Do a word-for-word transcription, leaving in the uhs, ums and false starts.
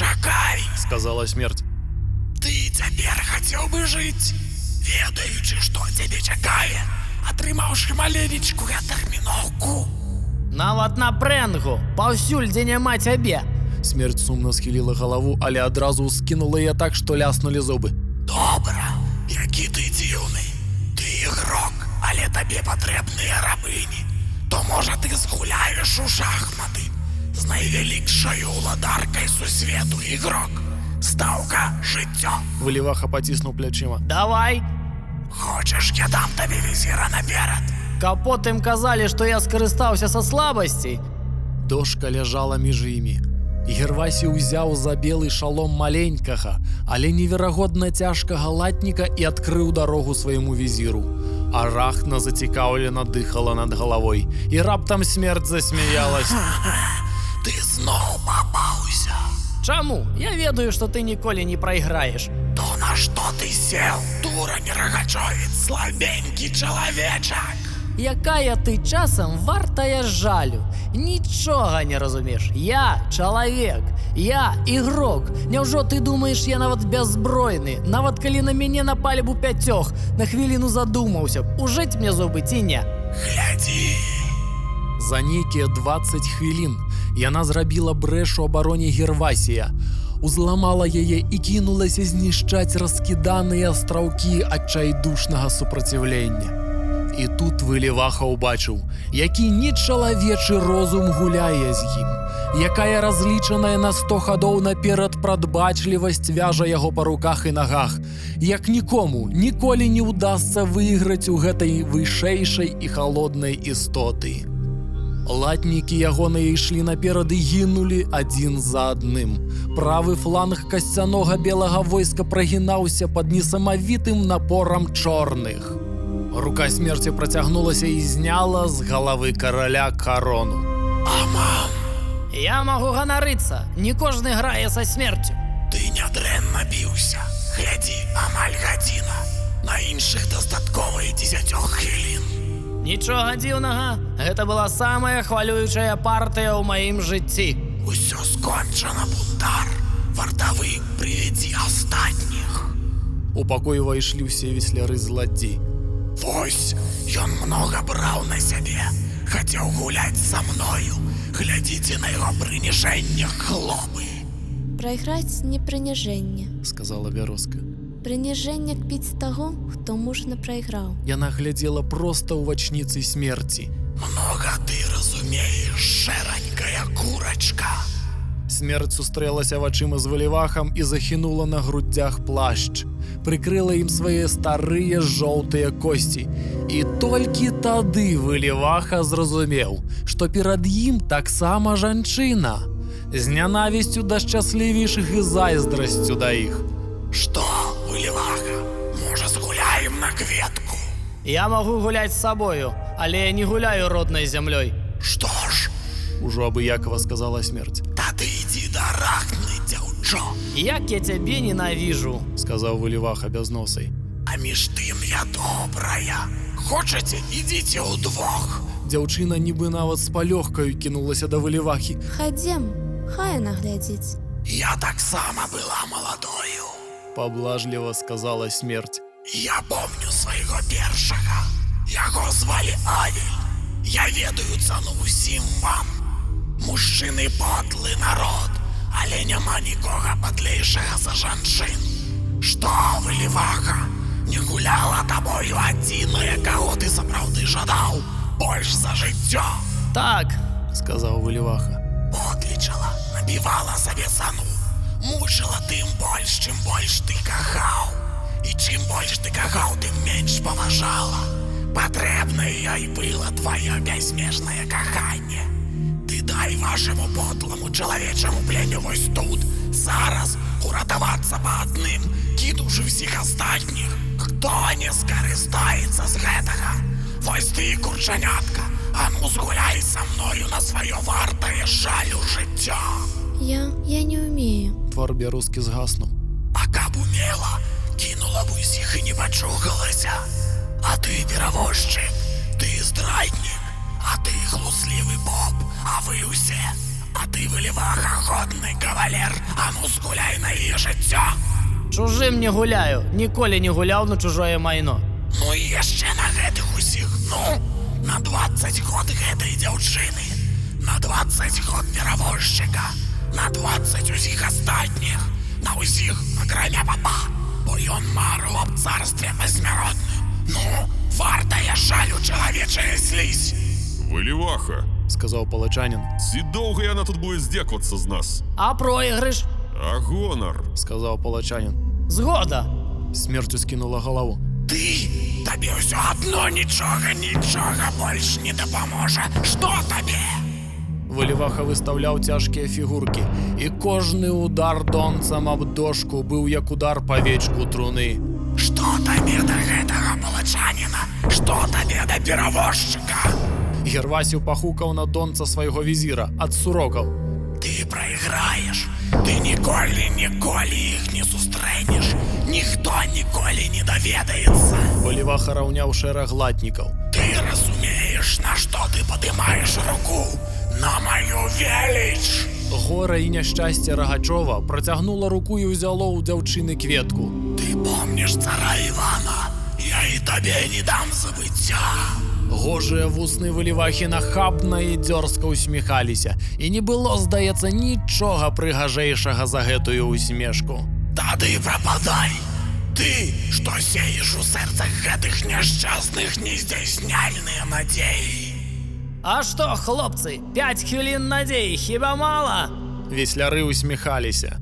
Чакай, сказала смерть. ты цяпер хацеў бы жыць, ведаючы, што цябе чакае, атрымаўшы маленечкую адтэрміноўку. Нават на прэнгу, паўсюль, дзе няма цябе. Смерть сумна схіліла галаву, але адразу скінула яе так, што ляснулі зубы. Добра, які ты дзіўны. Ты ігрок, але табе патрэбныя рабыні. То можа ты згуляеш у шахматы з найвялікшаю ўладаркай сусвету, ігрок. Стаўка жыццё. Выліваха паціснуў плячыма. Давай. Хочаш, я дам табе візіра наперад? Каб потым казалі, што я скарыстаўся са слабасцей. Дошка ляжала між імі. Гервасі ўзяў за белы шалом маленькага, але неверагодна цяжкага латніка і адкрыў дарогу свайму візіру. Арахна зацікаўлена дыхала над галавой, і раптам смерць засмяялась. Ты зноў папаўся. Чаму? Я ведаю, што ты ніколі не прайграеш. То на што ты сеў, дурань рагачовец, слабенькі чалавечак? Якая ты часам вартая жалю. Нічога не разумеш. Я чалавек, я ігрок. Няўжо ты думаеш, я нават бяззбройны? Нават калі на мяне напалі б у пяцёх, на хвіліну задумаўся б, ужыць мне зубы ці не? Глядзі. За нейкія дваццаць хвілін яна зрабіла брэш у абароне Гервасія, узламала яе і кінулася знішчаць раскіданыя астраўкі адчайдушнага супраціўлення. І тут Выліваха ўбачыў, які нечалавечы розум гуляе з ім, якая разлічаная на сто гадоў наперад прадбачлівасць вяжа яго па руках і нагах, як нікому ніколі не ўдасца выйграць у гэтай вышэйшай і халоднай істоты. Латнікі ягоныя ішлі наперад і гінулі адзін за адным. Правы фланг касцянога белага войска прагінаўся пад несамавітым напорам чорных. Рука смерці працягнулася і зняла з галавы караля карону. Аман! Я магу ганарыцца, не кожны грае са смерцю. Ты нядрэнна біўся. Глядзі, амаль гадзіна. На іншых дастаткова і дзесяцёх хвілін. Нічога дзіўнага, гэта была самая хвалюючая партыя ў маім жыцці. Усё скончана, бунтар. Вартавы, прывядзі астатніх. У пакой увайшлі ўсе весляры зладдзі. Вось, ён многа браў на сябе. Хацеў гуляць са мною. Глядзіце на яго прыніжэнне, хлопы. Прайграць не прыніжэнне, сказала вяроска. Прыніжэнне кпіць таго, хто мужна прайграў. Яна глядзела проста ў вачніцы смерці. Многа ты разумееш, шэранькая курачка. Смерць сустрэлася вачыма з Вылівахам і захінула на грудзях плашч. Прыкрыла ім свае старыя жоўтыя косці. І толькі тады Выліваха зразумеў, што перад ім таксама жанчына. З нянавісцю да шчаслівейшых і зайздрасцю да іх. Што, Выліваха, можа згуляем на кветку? Я магу гуляць з сабою, але я не гуляю роднай зямлёй. Што ж? Ужо абыякова сказала смерць. Тады ідзі да Арахны, дзяўчо. Як я цябе ненавіжу, сказаў Выліваха бязносай. А між тым я добрая. Хочаце, ідзіце ўдвох. Дзяўчына нібы нават з палёгкаю кінулася да Вылівахі. Хадзем, хай наглядзіць. Я таксама была маладою. Паблажліва сказала смерць. Я помню свайго першага. Яго звалі Авель. Я ведаю цану ўсім вам. Мужчыны подлы народ, але няма нікога падлейшага за жанчын. Што, Выліваха, не гуляла табою адзіная, каго ты сапраўды жадаў? Больш за жыццё? Так, сказаў Выліваха. Подлічала, набівала сабе цану. Мучыла тым больш, чым больш ты кахаў. І чым больш ты кахаў, тым менш паважала. Патрэбнае ёй было твоё бязмежнае каханне. Ты дай вашаму подлому чалавечаму пленю вось тут, зараз уратавацца па адным, кінуўшы ўсіх астатніх. Хто не скарыстаецца з гэтага? Вось ты, курчанятка, а ну згуляй са мною на сваё вартае жалю жыццё. Я, я не умею. Твар бярозкі згаснуў. А каб умела, кінула б усіх і не пачухалася. А ты перавозчык, ты здраднік, а ты хлуслівы поп, а вы ўсе А ти, Виліваха, годний кавалер, ану згуляй на її життя. Чужим не гуляю, ніколи не гуляв на чужое майно. Ну і ще на гэтых усіх, ну, на двадцять год гэтай дзяўчыны, на двадцять год перавозчыка, на двадцять усіх астатніх, на усіх, акрамя папа, бо ён марыў аб царстве пасмяротным. Ну, вартая жалю чалавечая слізь. Виліваха, сказав палачанин. ці довго яна тут буде здякуватися з нас? А проігриш? А гонор? Сказав палачанин. Згода. Смертю скинула голову. Ты, табе ўсё адно нічога, нічога больш не дапаможа. Што табе? Виліваха виставляв тяжкі фігурки, і кожний удар донцам об дошку був як удар по вечку труни. Што табе да гэтага палачаніна? Што табе да перавозчыка? Гервасів пахукав на донца свайго візіра, адсурокав. Ты прайграеш. Ты ніколі, ніколі іх не сустрэнеш. Ніхто ніколі не даведаецца. Виліваха раўняў шэраг латнікаў. Ты разумееш, на што ты падымаеш руку? На маю веліч! Гора і няшчасце Рагачова працягнула руку і ўзяло ў дзяўчыны кветку. Ты помніш цара Івана? Я і табе не дам забыцця. Гожыя вусны Вилівахі нахабна і дзёрзка усміхаліся, і не было, здаецца, нічога прыгажэйшага за гэтую усмешку. Тады прападай. Ты, што сееш у сэрцах гэтых няшчасных нездзяйсняльныя надзеі. А што, хлопцы, п'ять хвілін надзеі хіба мала? Весляры усміхаліся.